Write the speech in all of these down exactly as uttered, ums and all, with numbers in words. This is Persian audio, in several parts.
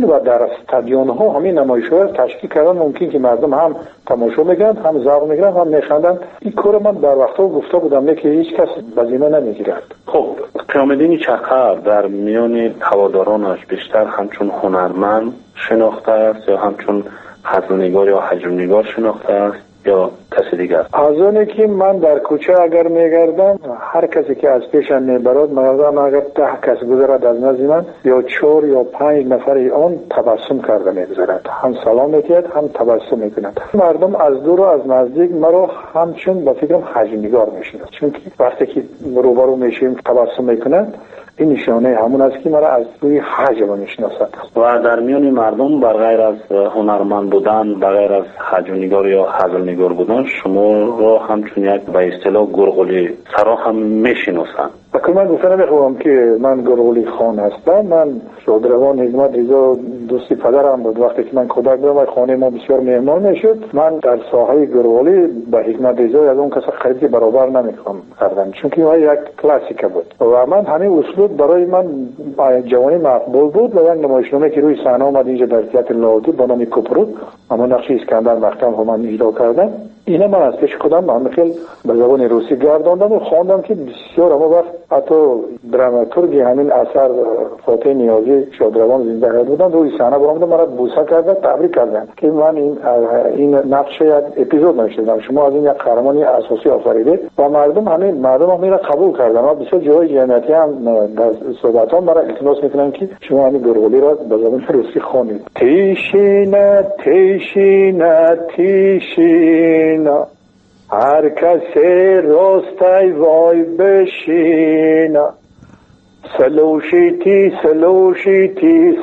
و در استادیون ها همین نمایش‌ها تشکیل کردن، ممکن که مردم هم تماشا میکنند، هم ذوق میگیرند، هم میخندند. این کار من در وقتا گفته بودم که هیچ کس بزینه نمیگیرد. خب قیام‌الدین چقر در میان هوادارانش بیشتر همچون هنرمند شناخته است یا همچون حضرنگار یا حجرنگار شناخته است یا کسی دیگر؟ از اونی که من در کوچه اگر میگردم، هر کسی که از پیشم میبرد، مردم اگر ده کس گذرد از نزد من، یا چهار یا پنج نفر آن تبسم کرده میگذرد، هم سلام میکرد هم تبسم میکند. مردم از دور و از نزدیک مرا همچون با فکرم حجرنگار میشناسند، چون که وقتی که روبرو میشیم تبسم میکنند، این نشانه همون است که مرا از روی حجم میشناسند. و در میان مردم بغیر از هنرمند بودن، بغیر از حجرنگار یا حضرنگار بودن، شما را همچون یک به اصطلاح گرغولی سرا هم میشناسند. اگر من گفتن نمیخوام که من گرغولی خان هستم. من شادروان حکمت رضا دوستی پدرم بود. وقتی که من کودک بودم خانه ما بسیار مهمان میشد. من در ساحه گرغولی با حکمت رضا از اون کس خیلی برابر نمیخوام کردم، چون که اون یک کلاسیک بود و من همین اسلوب برای من جوانی مقبول بود. و یک نمایشنامه که روی صحنه اومد اینجا در تئاتر لاهوتی با نام کوپرو، اما نقش اسکندر مختم رو من اجرا کردم. اینا من از پیش خودم هم خیلی به زبان روسی گرداندم و خواندم که بسیار اما وقت حتی دراماتورگی همین اثر فاتح نیازی شادروان زنده بودن روی صحنه برآمدن، مرا بوسه کردن، تبریک کردن که من این این نقش یک اپیزود نوشتم، شما از این یک قهرمانی اساسی آفریدید و مردم همین مردم هم میره قبول کردن. و بسیار جای جمعیتی هم در صحبت ها مرا التماس میکنن که شما همین گرغولی را به زبان روسی خوانید. تیشینه تیشینه تیشینه هر کسی راستای وای بشینه، سلوشیتی سلوشیتی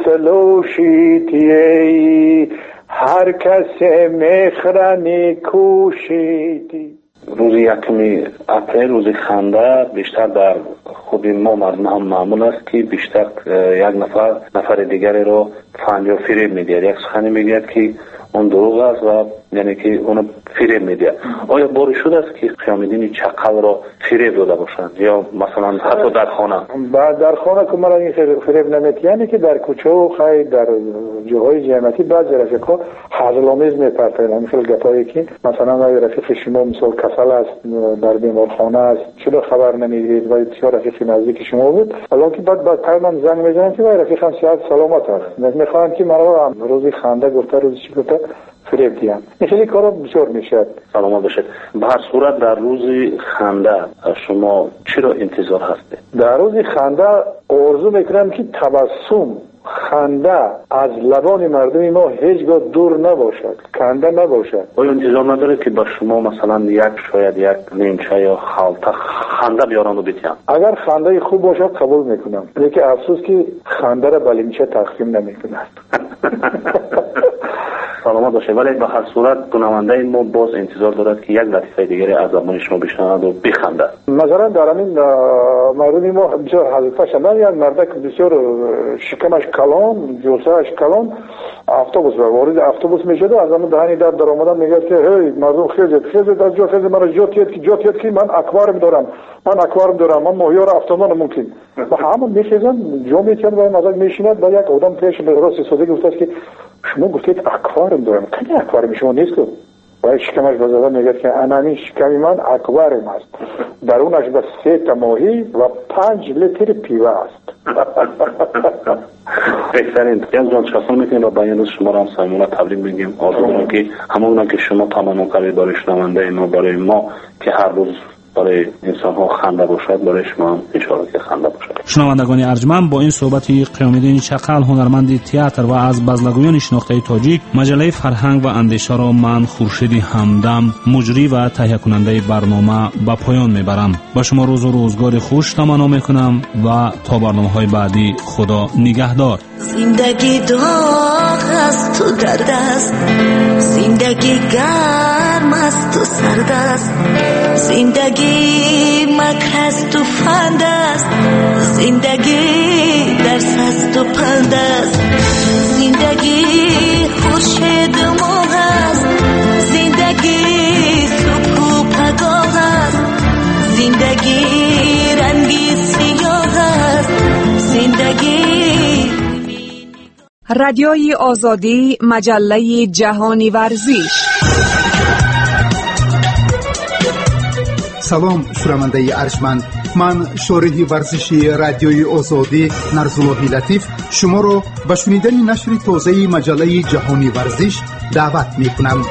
سلوشیتی هر کسی میخرنی کوشیتی. روز یکمی اپریل روز خنده بیشتر در خود ما مردم هم معمول است که بیشتر یک نفر نفر دیگری رو فن یا فریب میدهد، یک سخنی میگوید که اون دروغ است و یعنی که اون فریب میده. آیا باری شده است که قیام‌الدین چقل را فریب داده باشند یا مثلا حتی در خانه؟ بعد در خانه که مرا این فریب نمیده، یعنی که در کوچه و خیلی در جاهای جمعیتی بعضی رفیقا حضرآمیز میپرسند مثل گپایی که مثلا رفیق شما مثل کسل است، در بیمارخانه است، چرا خبر نمیدید و چرا رفیق نزدیک شما بود، حالا که بعد بعد پیام زنگ میزنن که رفیقم صحت سلامت است، میخوان که مرا روزی خنده گفته روزی چی گفته فریب دیم. این خیلی کارا بسیار میشه. سلامت باشید. به هر صورت در روز خنده شما چرا انتظار هستید؟ در روز خنده آرزو میکنم که تبسم خنده از لبان مردم ما هیچگاه دور نباشد، کنده نباشد. آیا انتظار نداره که با شما مثلا یک شاید یک نیمچه یا خالته خنده بیارن و بیتیم؟ اگر خنده خوب باشد قبول میکنم، لیکن افسوس که خنده را به نیمچه تقسیم نمیکنند. سلامت باشه. ولی به هر صورت شنونده ما باز انتظار دارد که یک لطیفه دیگری از زبان شما بشنود و بخنده. مثلا در همین مردم ما بسیار حذفه شدن، یک مرد که بسیار شکمش کلان، جوسهش کلان، اتوبوس وارد اتوبوس میشد، از همون دهنی در در اومدن میگه که هی مردم خیزید خیزید از جا خیزید، من جا تیت که جا تیت که من اکواریم دارم، من اکواریم دارم، من ماهیار اتومان ممکن و همون میخیزن جا میتونن و مزاج میشینند. با یک آدم پیش به راست سوده گفته که شما گفتید اکواریم دارم، که اکواریم شما نیست که و شکمش بزرگ میگه که انانی شکمی من اکواریم است، درونش به سه تا ماهی و پنج لیتر پیوه است. بهترین از جان شخصا میکنیم و بیان روز شما را هم سایمونه تبریک بگیم. آدم که همون که شما تمام کردید برای شنونده ما، برای ما که هر روز برای انسان ها خنده باشد، برای شما هم انشاءالله که خنده باشد. شنوندگان ارجمند، با این صحبت قیام‌الدین چقل هنرمند تئاتر و از بزرگان شناخته تاجیک مجله فرهنگ و اندیشه را من خورشید همدم مجری و تهیه کننده برنامه به پایان میبرم. با شما روز و روزگار خوش تمنا میکنم و تا برنامه‌های بعدی خدا نگهدار. زندگی داغ است تو درد است، زندگی گرم است تو سرد است، زندگی مکر است تو فند است، زندگی درس است تو پند است، زندگی خورشید ماه است، زندگی سکو پگاه است، زندگی رنگی سیاه است، زندگی رادیوی آزادی، مجله جهانی ورزش. سلام شنونده ارجمند، من شارح ورزشی رادیوی آزادی نرزاللهی لطیف شما را به شنیدن نشر تازه مجله جهانی ورزش دعوت می کنم.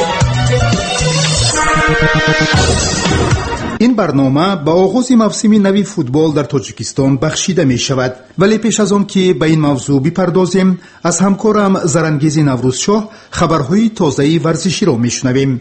این برنامه با آغاز موسم نوی فوتبال در تاجیکستان بخشیده می شود، ولی پیش از آن که به این موضوع بپردازیم از همکارم زرانگیز نوروزشاه خبرهای تازه ورزشی را می شنویم.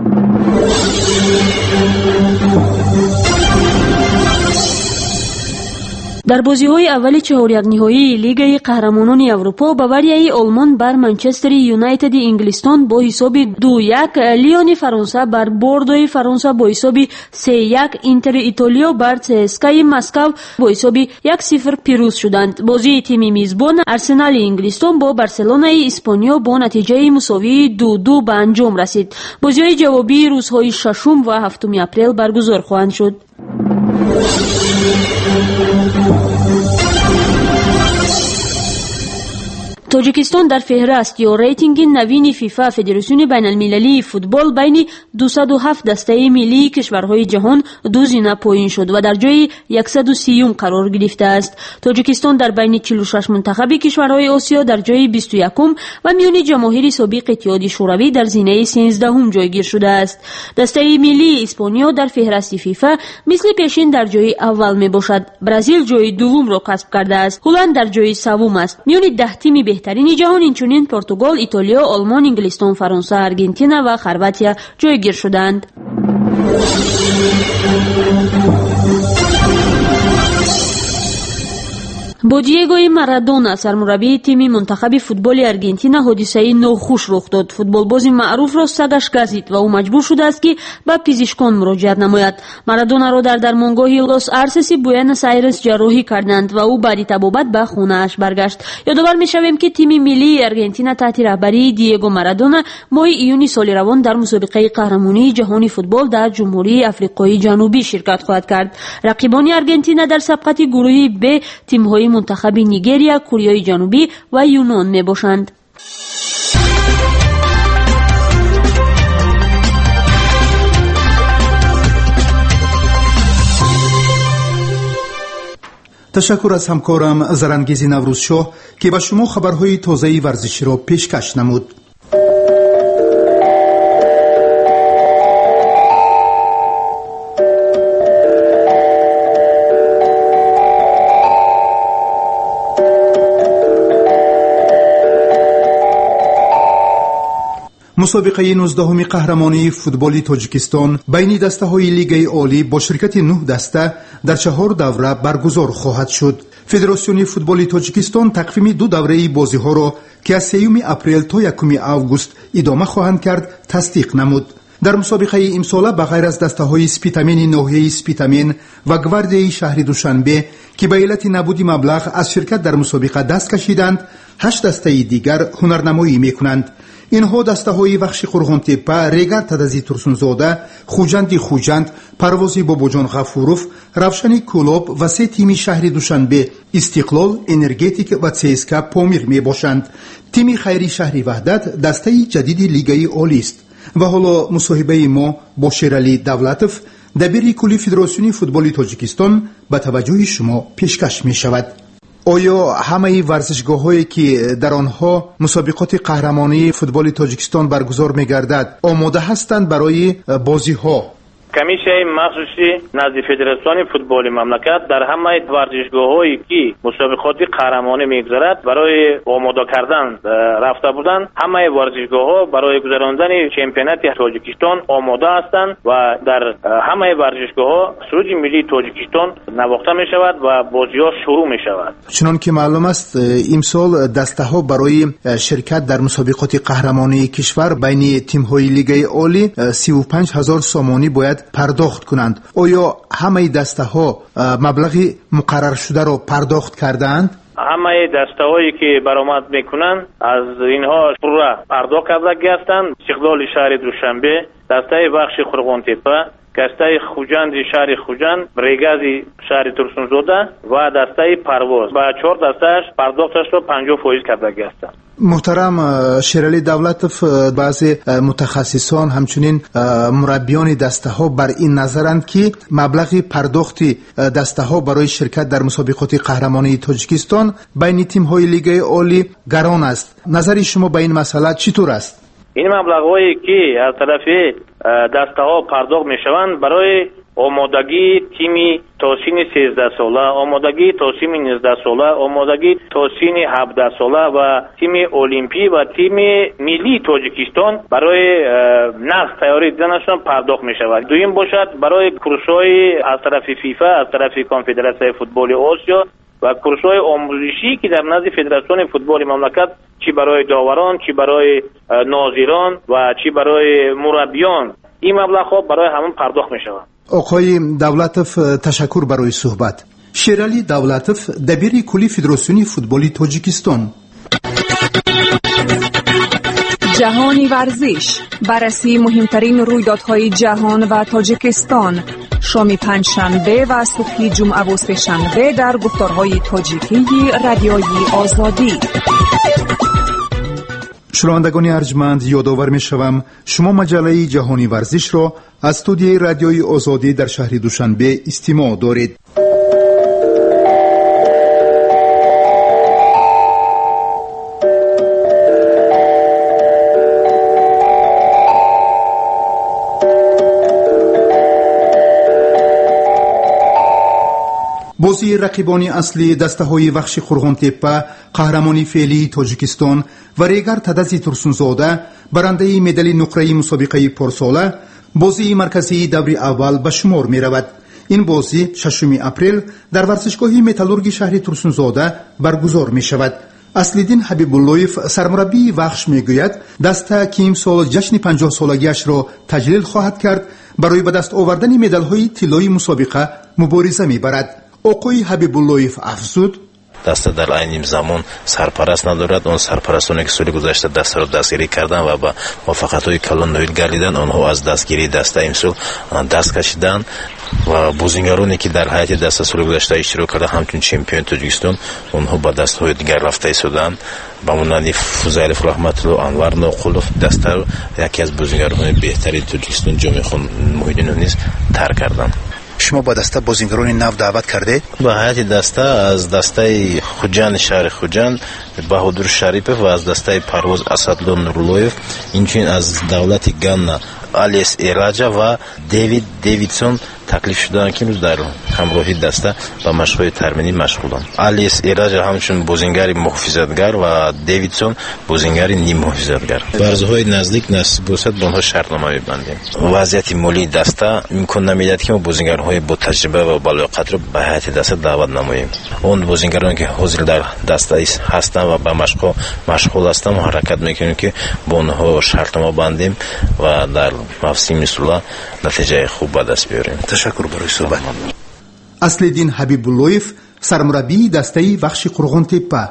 در بازی‌های اول چهار یک نهایی لیگ قهرمانان اروپا باوریای آلمان بر منچستر یونایتد انگلستان با حساب دو یک، لیون فرانسه بر بوردوی فرانسه با حساب سه یک، اینتر ایتالیا بر سیسکای مسکو با حساب یک صفر پیروز شدند. بازی تیم میزبان آرسنال انگلستان با بارسلونای اسپانیا با نتیجه مساوی دو دو به انجام رسید. بازی‌های جوابی روزهای ششم و هفتم اپریل برگزار خواهند شد. تاجیکستان در فهرست یا ریتینگ نوین فیفا فدراسیون بین المللی فوتبال بین دویست و هفت دسته ملی کشورهای جهان دو زینه پایین شد و در جای صد و سی قرار گرفته است. تاجیکستان در بین چهل و شش منتخب کشورهای آسیا در جای بیست و یک و میان جماهیر سابق اتحاد شوروی در زینه سیزده جایگیر شده است. دسته ملی اسپانیا در فهرست فیفا مثل پیشین در جای اول می باشد. برزیل جای دوم را کسب کرده است. هلند در جای سوم است. میان ده تیم بهترین جهان اینچنین پرتغال، ایتالیا، آلمان، انگلستان، فرانسه، آرژانتین و خرواتیا جایگیر شدند. با دیگو مارادونا سرمربی تیم منتخب فوتبال آرژانتین حادثه ناخوش رخ داد. فوتبالباز معروف را سگش گزید و او مجبور شده است که به پزشکان مراجعت نماید. مارادونا را در درمانگاه لاس آرسس بوئنوس آیرس جراحی کردند و او بعد تبابت به خانه‌اش برگشت. یادآور می‌شویم که تیم ملی آرژانتین تحت رهبری دیگو مارادونا ماه ایون سال روان در مسابقه قهرمانی جهانی فوتبال در جمهوری آفریقای جنوبی شرکت خواهد کرد. رقیبان آرژانتین در سبقت گروهی ب تیم‌های منتخب نیگریا، کره جنوبی و یونان می باشند. تشکر از همکارم زرانگیز نوروزشاه که به شما خبرهای تازه ورزشی را پیشکش نمود. مسابقه نوزدهم قهرمانی فوتبال تاجیکستان بین دسته‌های لیگ عالی با شرکت نه دسته در چهار دوره برگزار خواهد شد. فدراسیون فوتبال تاجیکستان تقویم دو دوره بازی‌ها را که از سوم اپریل تا یکم آگوست ادامه خواهند کرد تصدیق نمود. در مسابقه امساله بغیر از دسته‌های سپیتامین ناحیه سپیتامین و گواردیای شهر دوشنبه که به علت نبود مبلغ از شرکت در مسابقه دست کشیدند، هشت دسته دیگر هنرنمایی می‌کنند. اینها دسته‌های بخش قرغان‌تپه، ریگر تدزی ترسونزاده، خوجند خوجند، پروازی باباجان غفوروف، روشن کلوب و سه تیم شهر دوشنبه، استقلال، انرژتیک و سیسکا پامیر می باشند. تیم خیری شهر وحدت دسته جدید لیگ عالی است. و حالا مصاحبه ما با شیرعلی دولتوف دبیر کلی فدراسیون فوتبال تاجیکستان به توجه شما پیشکش می شود. آیا همه ورزشگاه‌هایی که در آنها مسابقات قهرمانی فوتبال تاجیکستان برگزار می‌گردد آماده هستند برای بازی‌ها؟ کمیشه مخصوصی نزد فدراسیون فوتبال مملکت در همه ورزشگاه‌هایی که مسابقات قهرمانی می‌گذرد برای آماده کردن رفته بودند. همه ورزشگاه‌ها برای گذراندن چمپیونات تاجیکستان آماده هستند و در همه ورزشگاه‌ها سروج ملی تاجیکستان نواخته می‌شود و بازی‌ها شروع می‌شود. چنان که معلوم است امسال دسته‌ها برای شرکت در مسابقات قهرمانی کشور بین تیم‌های لیگ عالی سی و پنج هزار سامانی باید پرداخت کنند. آیا همه دسته ها مبلغ مقرر شده را پرداخت کردند؟ همه دسته هایی که برآمد میکنند از اینها پورا پرداخت کرده هستند. استقلال شهر دوشنبه، دسته بخش قرغان‌تپه، دسته خوجند شهر خوجند، ریگاز شهر ترسونزاده و دسته پرواز با چهار دستهش پرداختش رو پنجاه فیصد کردگی هستند. محترم شیرالی دولتوف، بعضی متخصصان همچنین مربیان دسته ها بر این نظرند که مبلغ پرداخت دسته ها برای شرکت در مسابقات قهرمانی تاجیکستان بین تیم های لیگ عالی گران است. نظر شما به این مسئله چطور است؟ این مبلغ‌هایی که از طرف دسته ها پرداخت میشوند برای آمادگی تیم تا سن سیزده ساله، آمادگی تا سن نوزده ساله، آمادگی تا سن هفده ساله و تیم المپی و تیم ملی تاجیکستان برای نسل تیاری دیدنشان پرداخت می شود. دویم باشد برای کورس‌های از طرف فیفا، از طرف کنفدراسیون فوتبال آسیا و کورس‌های آموزشی که در نزد فدراسیون فوتبال مملکت چی برای داوران، چی برای ناظران و چی برای مربیان، این مبلغ‌ها برای همون پرداخت می شود. آقای دولتوف تشکر برای صحبت. شیرالی دولتوف دبیر کلی فدراسیون فوتبال تاجیکستان. جهانی ورزش، بررسی مهمترین رویدادهای جهان و تاجیکستان، شام پنجشنبه و صبح جمعه و سه‌شنبه در گفتارهای تاجیکی رادیوی آزادی. شنوندگان ارجمند، یادآور می‌شوم شما مجله جهانی ورزش را از استودیوی رادیوی آزادی در شهر دوشنبه استماع دارید. بازی رقیبان اصلی دسته‌های وخش قرغن‌تپه، قهرمانی فعلی تاجیکستان و ریگر تدزی ترسونزاده، برنده مدال نقره مسابقه پارساله، بازی مرکزی دور اول به شمار می‌رود. این بازی ششم اپریل در ورزشگاه متالورگی شهر ترسونزاده برگزار می‌شود. اصلیدین حبیب‌اللهیف سرمربی وخش میگوید دسته که امسال جشن پنجاه سالگیش را تجلیل خواهد کرد برای به دست آوردن مدال‌های طلایی مسابقه مبارزه می‌برد. آقای حبیب‌اللهیف افزود دسته در این زمان سرپرست ندارد. اون سرپرستانی که سال گذشته دسته را دستگیری کردن و با موفقیت‌های کلان نوید گردیدن، آنها از دستگیری دسته امسال دست کشیدن و بازیگرانی که در حیات دسته سال گذشته اشتراک کرده همچون چمپیون تاجیکستان، آنها با دسته‌های دیگر رفته ایستادند. با مانند فوزیلف رحمت‌الله، انور نوقلوف دسته را یکی از بازیگران بهترین تاجیکستان جام خون محیدین نیز ترک کردند. شما با دسته بازیگران نو دعوت کردید؟ با هیئت دسته از دسته خوجند شهر خوجند بهادر شریفов و از دسته پرواز اسدالله نورلویف، اینچنین از دولت گانا آلیس ایراجا و دیوید دیویدسون تکلیف شدند که امروز در همراهی دسته با مشق‌های ترمینی مشغولند. آلیس ایراجا همچون بازیگر محافظتگر و دیویدسون بازیگر نیم محافظتگر. بازی‌های نزدیک نصیب باشد با آنها شرطنامه می‌بندیم. وضعیت مالی دسته امکان نمی‌دهد که ما بازیگرهای با تجربه و بالاقدر را به هیئت دسته دعوت نماییم. اون بازیگرانی که حاضر در دسته هستند و به مشق مشغول هستند حرکت می‌کنیم که با آنها شرطنامه بندیم و در موسم مثلا نتیجه خوب به دست بیاریم. تشکر برای صحبت. اصلیدین حبیب‌اللهیف سرمربی دسته وخش قرغن‌تپه.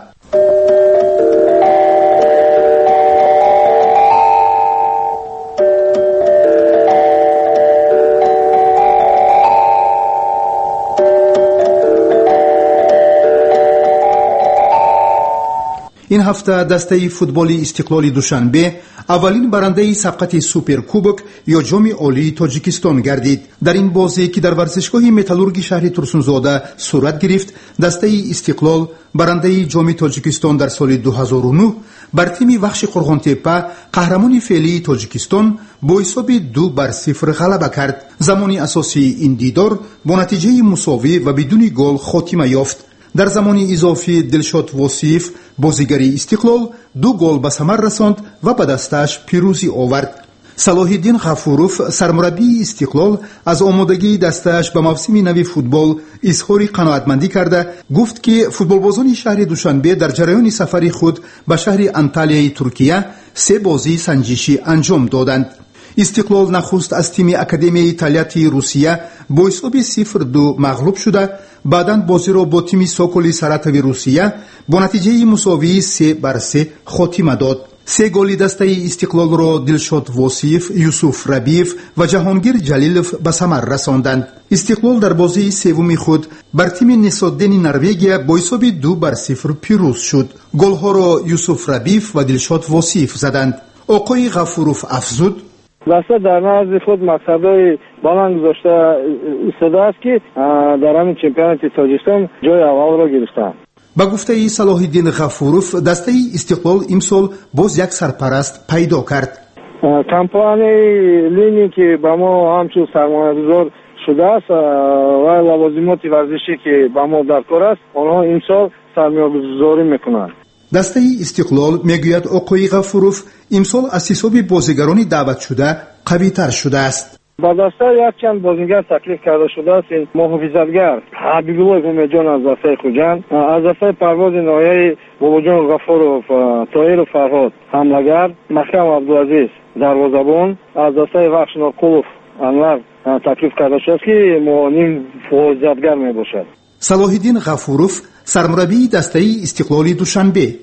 این هفته دسته فوتبال استقلال دوشنبه اولین برنده سبقت سوپر کوبک یا جام عالی تاجیکستان گردید. در این بازی که در ورزشگاه متالورگی شهر ترسونزاده صورت گرفت، دسته استقلال برنده جام تاجیکستان در سال دو هزار و نه بر تیم وخش قرغن‌تپه قهرمان فعلی تاجیکستان با حساب دو بر صفر غلبه کرد. زمان اساسی این دیدار با نتیجه مساوی و بدون گل خاتمه یافت. در زمان اضافی دلشاد وصیف بازیگری استقلال دو گل به ثمر رساند و به دستش پیروزی آورد. صلاح الدین غفوروف سرمربی استقلال از آمادگی دستش به موسم نو فوتبال اظهار قناعتمندی کرده گفت که فوتبالبازان شهر دوشنبه در جریان سفر خود به شهر انتالیای ترکیه سه بازی سنجشی انجام دادند. استقلال نخست از تیم اکادمی ایتالیاتی روسیه با حساب صفر دو مغلوب شده، بعداً بازی را با تیم سوکولی ساراتوی روسیه با نتیجه مساوی سه بر سه خاتمه داد. سه گلی دسته استقلال را دلشاد واسیف، یوسف ربیف و جهانگیر جلیلوف به ثمر رساندند. استقلال در بازی سوم خود بر تیم نسادن نروژیا با حساب دو بر صفر پیروز شد. گل‌ها را یوسف ربیف و دلشاد واسیف زدند. آقای غفوروف افزود: دسته در نزد خود مقصدهای بلند گذاشته ایستاده است که در همین چمپیونات تاجیکستان جای اول را گرفتند. با گفته صلاح الدین غفوروف دسته استقلال امسال باز یک سرپرست پیدا کرد. کمپانی لینی که با ما همچون سرمایه‌گذار شده است و لوازمات ورزشی که با ما در کار است آنها امسال سرمایه‌گذاری میکنند. دسته استقلال میگوید آقای غفوروف امسال از حساب بازیگران دعوت شده قوی تر شده است. با دسته یک چند بازیگر تکلیف کرده شده است. این محافظتگر حبیب الله امیدجان از دسته خوجند، از دسته پرواز نایه باباجان غفوروف، طاهر و فرهاد حملهگر، مخیم عبدالعزیز دروازه‌بان، از دسته بخش ناقلوف انور تکلیف کرده شده است که معاون محافظتگر می باشد. صلاح الدین غفوروف سرمربی دسته استقلال دوشنبه.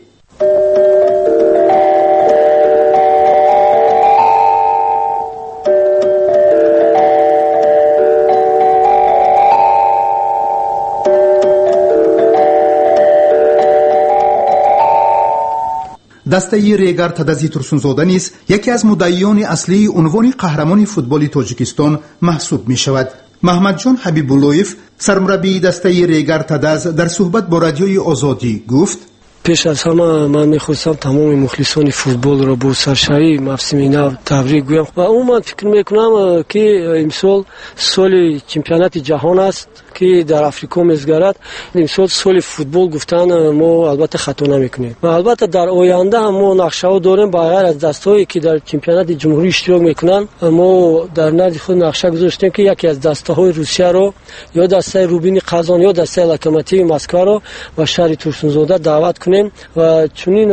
دسته ریگر تدزی ترسونزاده نیز یکی از مدعیان اصلی عنوان قهرمان فوتبال تاجیکستان محسوب می شود. محمد جان حبیب اللهیف سرمربی دسته ریگر تدز در صحبت با رادیوی آزادی گفت: پیش از همه من میخواستم تمام مخلصان فوتبال را با سرشاری موسم نو تبریک گویم و عموما فکر میکنم که امسال سال چمپیونات جهان است که در افریقا میزگرد. امسال سال فوتبال گفتن ما البته خطا نمیکنیم و البته در آینده هم ما نقشه داریم با غیر از دستهایی که در چمپیونات جمهوری اشتراک میکنن. ما در نزد خود نقشه گذاشتیم که یکی از دسته های روسیه رو یا دسته روبین قزان یا دسته لوکوموتیو مسکو رو و شهر ترسونزاده دعوت کنیم و چنین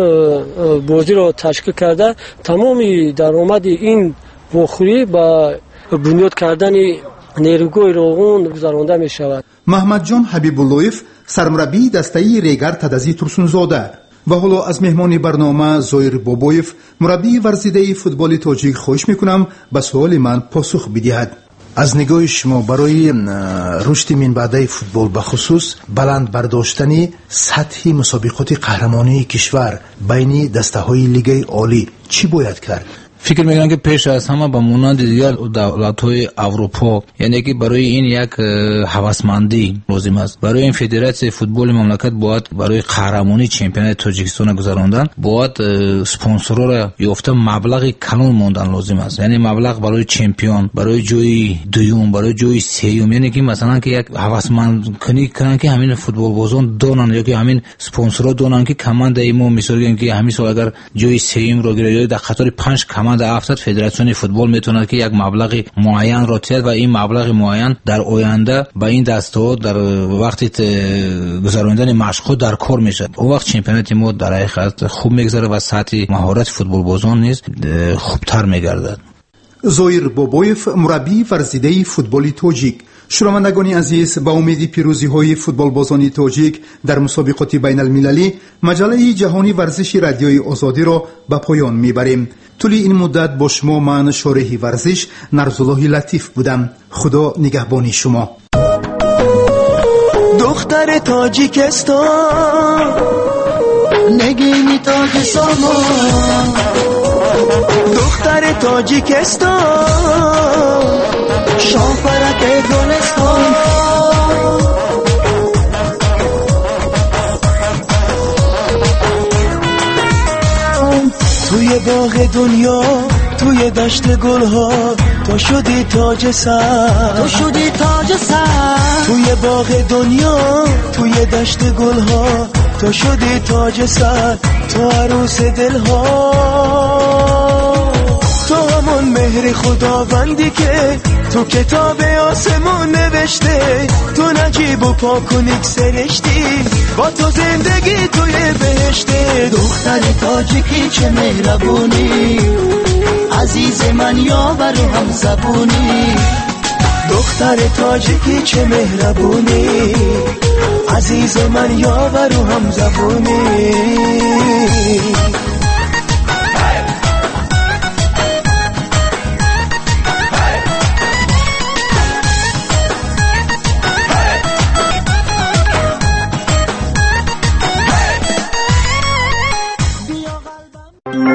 بازی رو تشکیل کرده تمامی درآمد این واخوری با بنیاد کردن نیروگاه روغون گذرانده می شود. محمد جان حبیب اللهیف سرمربی دسته ریگر تدزی ترسونزاده و حالا از مهمان برنامه زویر بابویف مربی ورزیده فوتبال تاجیک خواهش میکنم به سوال من پاسخ بدهد. از نگاه شما برای رشد منبعده فوتبال به خصوص بلند برداشتن سطح مسابقات قهرمانی کشور بین دسته های لیگ عالی چی باید کرد؟ فکر میکنم که پیش از همه با مانند دیگر دولت‌های اروپا، یعنی که برای این یک هوسمندی لازم است. برای این فدراسیون فوتبال مملکت باید برای قهرمانی چمپیونات تاجیکستان گذراندن باید اسپانسرها را یافته مبلغ کلان ماندن لازم است. یعنی مبلغ برای چمپیون، برای جای دوم، برای جای سوم، یعنی که مثلا که یک هوسمند کنی کنن که همین فوتبال بازان دونن یا که همین اسپانسرها دونن که کمند ما مثلا که همین سال اگر جای سوم را گیره در خاطر پنج کمند افتاد فدراسیون فوتبال میتونه که یک مبلغ معین را تید و این مبلغ معین در آینده با این دسته در وقتی گذراندن مشق در کار میشه. اون وقت چمپیونات ما در حقیقت خوب میگذره و سطح مهارت فوتبال بازان نیز خوبتر میگردد. زویر بابویف مربی ورزیده فوتبال تاجیک. شنوندگان عزیز، با امید پیروزی های فوتبال بازان تاجیک در مسابقات بین المللی مجله جهانی ورزش رادیوی آزادی را به پایان میبریم. طول این مدت با شما من شارح ورزش نرزالله لطیف بودم. خدا نگهبان شما. دختر تاجیکستان نگینی تاج سامان، دختر تاجیکستان شاپرک گلستان، توی باغ دنیا توی دشت گلها تو شدی تاج سر، تو شدی تاج سر، توی باغ دنیا توی دشت گلها تو شدی تاج سر، تو عروس دلها، تو همون مهر خداوندی که تو کتاب آسمون نوشته، تو نجیب و پاکنیک سرشتی با تو زندگی توی بهشته. دختر تاجیکی چه مهربونی، عزیز من یاور هم زبونی، دختر تاجیکی چه مهربونی، عزیز من یاور هم زبونی.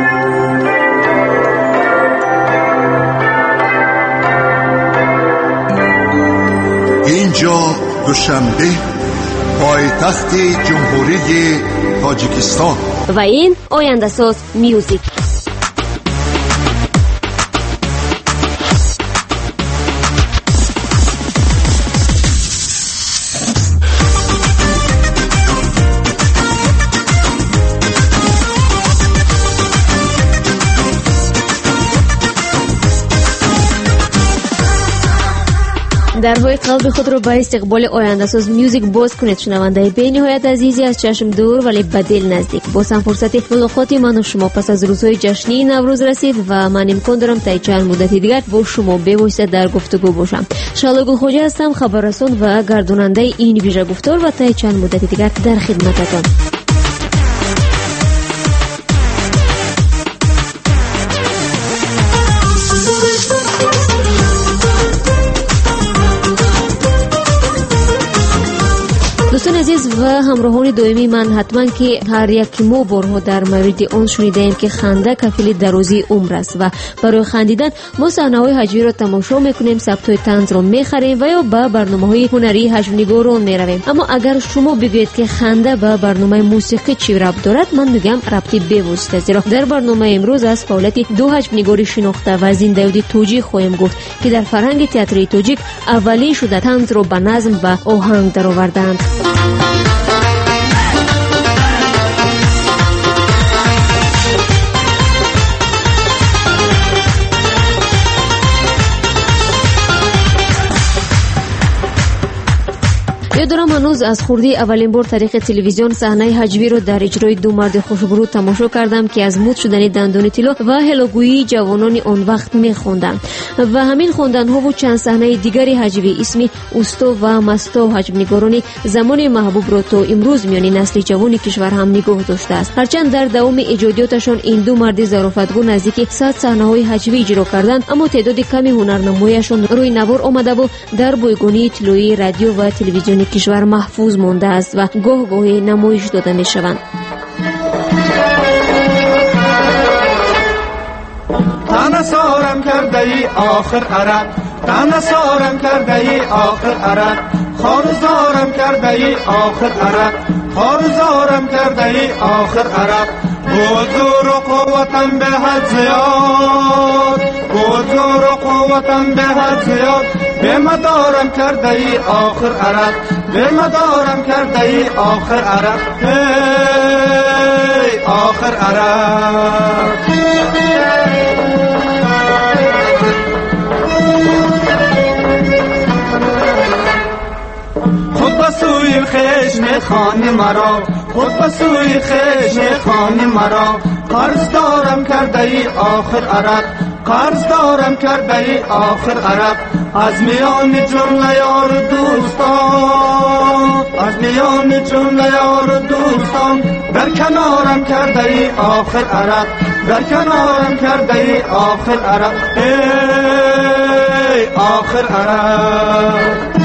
اینجا دوشنبه پایتخت جمهوری تاجیکستان و این آینده ساز میوزیک. درهای قلب خود رو به استقبال آینده ساز میوزیک باز کنید. شنونده به نهایت عزیزی از چشم دور ولی به دل نزدیک، باز هم فرصت ملاقاتی من و شما پس از روزهای جشنی نوروز رسید و من امکان دارم تا چند مدتی دیگر با شما به واسطه در گفتگو باشم. شالا گلخوجه هستم، خبررسان و گرداننده این ویژه گفتار و تا چند مدتی دیگر در خدمتتان. دوستان عزیز و همراهان دائمی من، حتما که هر یک ما بارها در مورد آن شنیدیم که خنده کفیل درازی عمر است و برای خندیدن ما صحنه‌های هجوی را تماشا میکنیم، ثبت‌های طنز را میخریم و یا به برنامه‌های هنری هجونگاران میرویم. اما اگر شما بگویید که خنده به برنامه موسیقی چی ربط دارد، من میگم ربطی بی‌واسطه، زیرا در برنامه امروز از فعالیت دو هجونگاری شناخته و زنده‌یابی توجیه خواهیم گفت که در فرهنگ تئاتری تاجیک اولی شده طنز را به نظم و آهنگ درآوردند. یادم هنوز از خوردی اولین بار طریق تلویزیون صحنه هجوی رو در اجرای دو مرد خوشبرو تماشا کردم که از مد شدن دندان طلا و هلاگویی جوانان آن وقت می‌خواندند و همین خواندن‌ها و چند صحنه دیگری هجوی اسمی اوستا و مستا هجونگاران زمان محبوب را تا امروز میان نسل جوان کشور هم نگاه داشته است. هرچند در دوام ایجادیاتشان این دو مرد ظرافتگو نزدیک صد صحنه‌های هجوی اجرا کردند، اما تعداد کمی هنرنمایشان روی نوار آمده و در بایگانی طلایی رادیو و تلویزیون کشور محفوظ مانده است و گاه گاهی نمایش داده می شوند. تن سارم کرده ای آخر عرب، تن سارم کرده ای آخر عرب، خارزارم کرده ای آخر عرب، خارزارم کرده ای آخر عرب. بزرگ و قوتم به حد زیاد، بزرگ و قوتم به حد زیاد، به مدارم کرده ای آخر عرب، به مدارم کرده ای آخر عرب، ای آخر عرب. خود بسوی خیش میخوانی مرا، خود بسوی خیش میخوانی مرا، قرض دارم کرده ای آخر عرب، قرض دارم کرده ای آخر عرب. از میان جمله یار دوستان، از میان جمله یار دوستان، در کنارم کرده ای آخر عرب، در کنارم کرده ای آخر عرب، ای آخر عرب.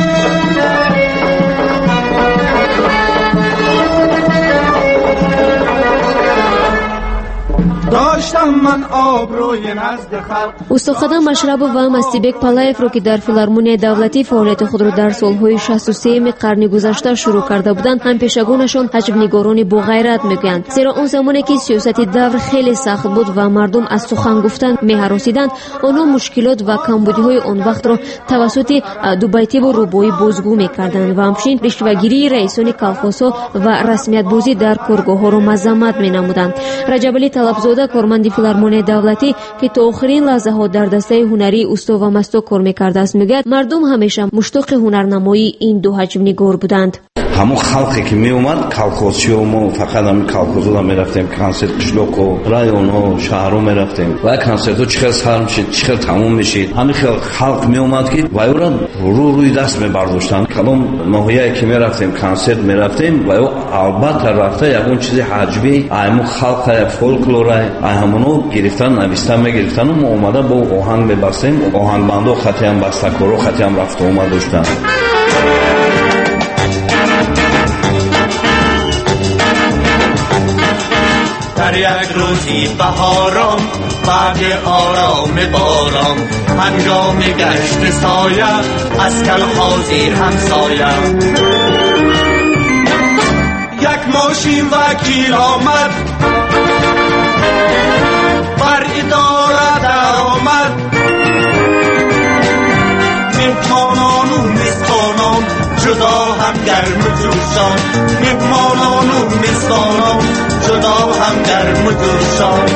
داشتم من آبروی نزد خلق. استاد مشرب و مستیبک پالایف رو که در فیلارمونی دولتی فعالیت خود را در سالهای شصت و سه قرن گذشته شروع کرده بودند، هم پیشگونشان هجونگاران با غیرت میگویند، زیرا اون زمانی که سیاست دور خیلی سخت بود و مردم از سخن گفتن میهراسیدند، آنها مشکلات و کمبودی‌های آن وقت را توسط دو بیتی و روبایی بازگو میکردند و همچنین رشوه‌گیری رئیسان کالخوزها و رسمیت بازی در کارگاه‌ها را مذمت مینمودند. رجب علی طلبزاده کارمند فیلارمونی دولتی که تا آخرین لحظه ها در دسته هنری اوستا و مستا کار میکرده است میگوید مردم همیشه مشتاق هنرنمایی این دو هجونگار بودند. همون خلقی که می اومد کالخوزچی و ما فقط همین کالخوزا می رفتیم، کنسرت قشلوک و رایون ها شهرها می رفتیم و کنسرت ها چقدر سر میشید چقدر تموم میشید. همین خلق می اومد که و او را رو روی دست می برداشتن. کلام ناحیه‌ای که می رفتیم کنسرت می رفتیم و او البته رفته یکون چیزی حجبی ایمو خلق فولکلور ای همونو گرفتن نوشتن می گرفتن و ما اومده با آهنگ می بستیم. آهنگبندو خطی هم بستکارو خطی هم رفت اومد داشتن. هر یک روزی بهارم بعد آرام بارم هنگام گشت سایه از کلخازی همسایه یک ماشین وکیل آمد بر اداره در آمد مهمانان و میزبانان جدا هم گرم و جوشان مهمانان و میزبانان جدا هم گرم و جوشان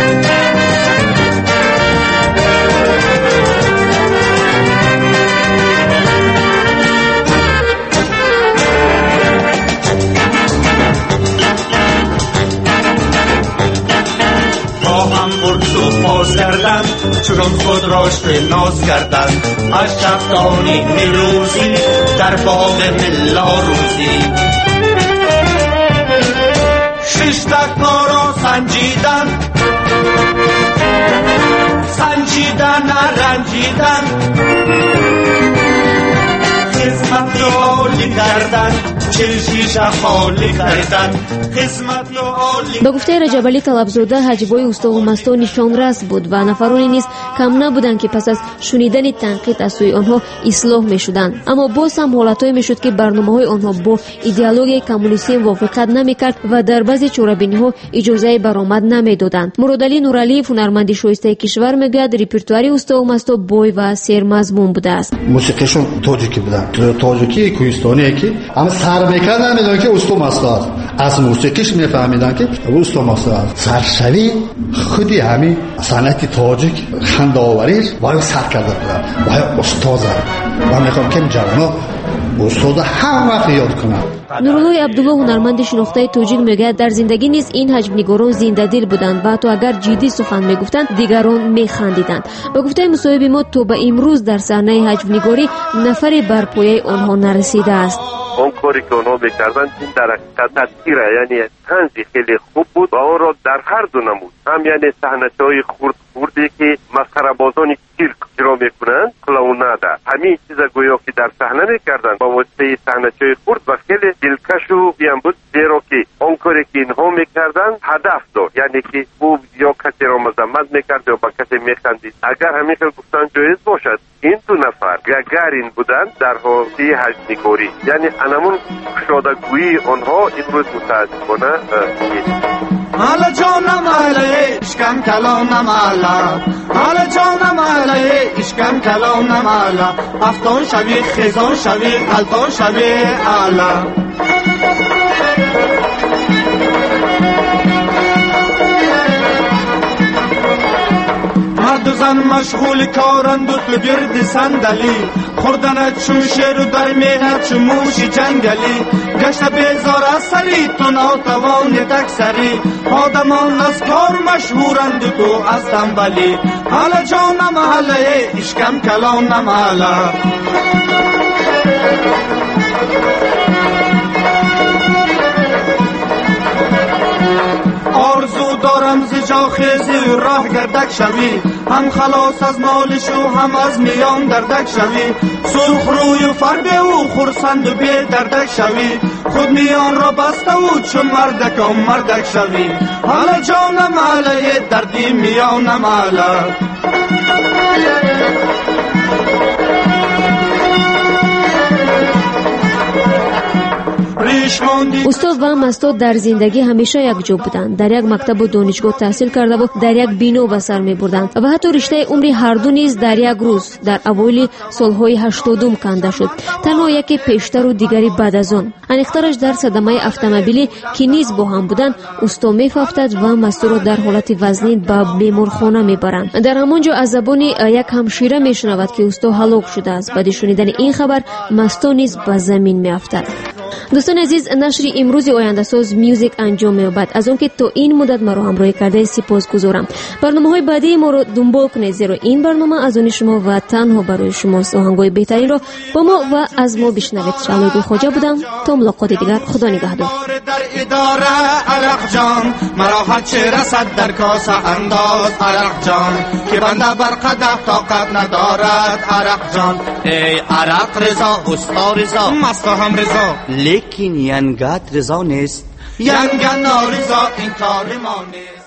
باز کردن چون خود را شناس کردن از شفتانی میروزی در باغ ملا روزی شش دکا را سنجیدن سنجیدن نرنجیدن خدمت رو عالی کردن چل شیشه خالی کردن خدمت رو عالی. با گفته رجب علی طلبزاده حجبای استاد و مستو نشان رس بود و نفرانی نیز کم نبودند که پس از شنیدن تنقید از سوی آنها اصلاح میشدند، اما باز هم حالتهایی میشد که برنامه‌های آنها با ایدئولوژی کمونیستی موافقت نمیکرد و در بعضی چورابینی‌ها اجازه برآمد نمیدادند. مرادعلی نورعلی هنرمند شایسته کشور میگوید رپرتواری استاد و مستو بوی و سرمضمون بوده است. موسیقیشون تاجیکی بودن، تاجیکی کوهستانی که اما سر میکردن میدونن که استاد مستو است، از موسیقیش میفهمیدن که استاد مستو است. سرشوی خودی همین صنعت تاجیک خنداوریش باید سر کرده بودن، باید استاد و میخوام که جوانا استاد هم وقت یاد کنن. نورالله عبدالله هنرمند شناخته تاجیک میگوید در زندگی نیز این حجب‌نگاران زنده دل بودند و حتی اگر جدی سخن میگفتند دیگران میخندیدند. با گفته مصاحب ما تو به امروز در صحنه حجب‌نگاری نفری بر پایه آنها نرسیده است. اون کاری که اونا میکردن این در حقیقت تیره، یعنی طنزی خیلی خوب بود و اون را در هر دو نمود، هم یعنی صحنه‌های خرد خردی که مسخره بازانی سیرک اجرا میکنن کلونادا، همین چیزا گویا که در صحنه میکردن با واسطه صحنه‌های خرد و خیلی دلکش و بیان بود، زیرا که اون کاری که اینها میکردن هدف داشت، یعنی که او یا کسی را مذمت میکرد یا با کسی میخندید. اگر همین خیلی گفتن جایز باشد این دو نفر گگرین بودن در حوزه حجب‌نگاری، یعنی انمون شادگویی آنها امروز متاسفانه حالا جانم علیه اشکم کلانم علا حالا جانم علیه اشکم کلانم علا افتان شوی خزان شوی قلطان شوی علا مرد و زن مشغول کارند و تو گرد صندلی خوردنت چون شیر و در میهنت چون موش جنگلی گشت بیزار از سری تو ناتوان تکسری آدمان از کار مشهورند و تو از تنبلی حالا جانم حاله اشکم کلانم حالا آرزو دارم ز جا خیزی راه گردک شوی هم خلاص از مالش و هم از میان دردک شوی سرخ روی و فرد او خرسند و بی دردک شوی خود میان را بسته و چون مردک و مردک شوی حالا جانم علیه دردی میانم علا استاد و مستو در زندگی همیشه یک جو بودند. در یک مکتب و دانشگاه تحصیل کرده و در یک بینو به سر می بردند و حتی رشته عمری هر دو نیز در یک روز در اوایل سالهای هشتادم کنده شد. تنها یکی پیشتر و دیگری بعد از آن. انیخترش در صدمه اتومبیلی که نیز با هم بودند استاد می‌افتد و مستو را در حالت وزنین به بیمارخانه میبرند. در همانجا از زبان یک همشیره میشنود که استاد هلاک شده است. بعد شنیدن این خبر مستو نیز به زمین میافتد. دوستان عزیز، نشر امروز آینده ساز میوزیک انجام می‌یابد. از آنکه تا این مدت ما را همراهی کرده سپاسگزارم. برنامه‌های بعدی ما را دنبال کنید، زیرا این برنامه از آن شما و تنها برای شماست. آهنگ‌های بهترین را با ما و از ما بشنوید. شعله خواجه بودم. تا ملاقات دیگر، خدا نگهدار. در اداره عرق جان مرا هر چه رسد در کاسه انداز عرق جان که بنده بر قدح طاقت ندارد عرق جان. ای عرق رضا استا رضا مست هم رضا، لیکن ینگت رضا نیست. ینگن ناریزا این تاریمانه